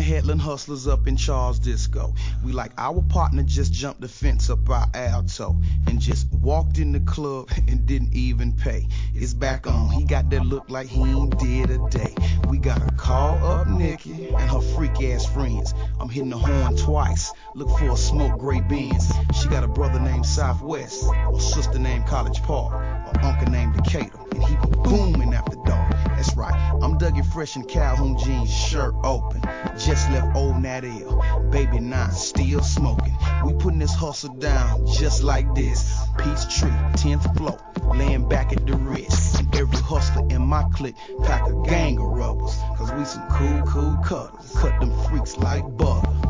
Headland hustlers up in Charles Disco. We like our partner just jumped the fence up our alto and just walked in the club and didn't even pay. It's back on. He got that look like he ain't did a day. We gotta call up Nikki and her freak ass friends. I'm hitting the horn twice. Look for a smoke gray Benz. She got a brother named Southwest, or sister named College Park, or uncle named Decatur, and he be booming after dark. That's right, I'm Dougie Fresh in Calhoun jeans, shirt open. Just left old Nat L, baby 9 still smoking. We putting this hustle down just like this. Peachtree, 10th floor, laying back at the Ritz. And every hustler in my clique pack a gang of rubbers, cause we some cool cutters. Cut them freaks like butter.